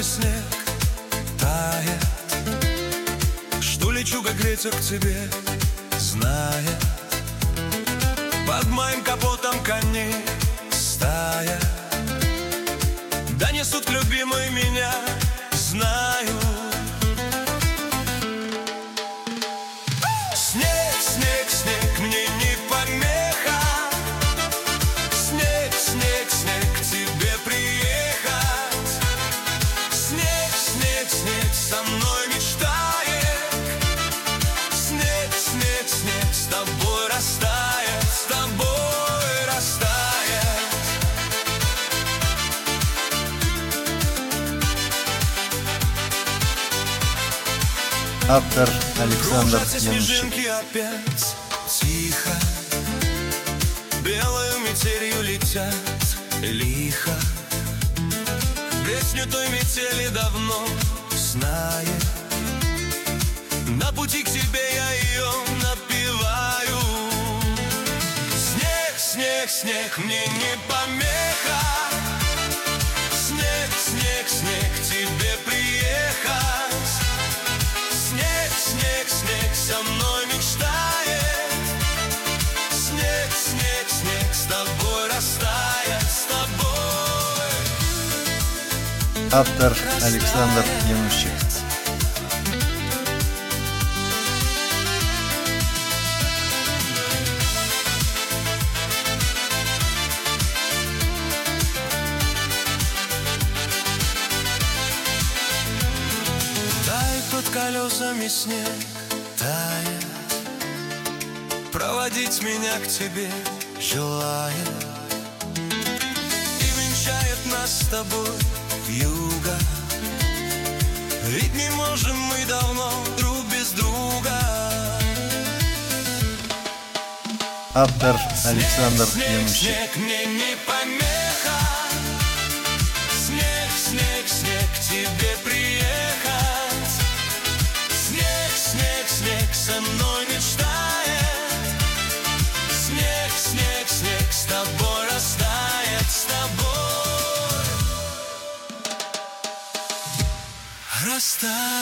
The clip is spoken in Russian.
мой снег тает, что лечу, как ветер, к тебе, зная, под моим капотом коней стая, да несут к любимой меня, знаю. Снег, снег, снег, мне не помеха. Снег, снег, снег, к тебе приехать. Снег, снег, снег, со мной мечтает. Снег, снег, снег, с тобой растает, с тобой растает. Автор Александр Кружатся Янушек. снежинки опять тихо, белою метелью летят лихо. Песню той метели давно знаю, на пути к тебе я ее напеваю. Снег, снег, снег, мне не помеха. Снег, снег, снег, к тебе приехать. Снег, снег, снег, со мной мечтает. Снег, снег, снег, с тобой растает, с тобой. Автор Александр Янушек. Тает под колесами снег, тает, проводить меня к тебе желает. И венчает нас с тобой вьюга, ведь не можем мы давно друг без друга. Автор Александр Снег, Янушек. снег, мне не помеха. Снег, снег, снег, к тебе приехать. Снег, снег, снег, со мной мечтает. Снег, снег, снег, с тобой растает, с тобой растает.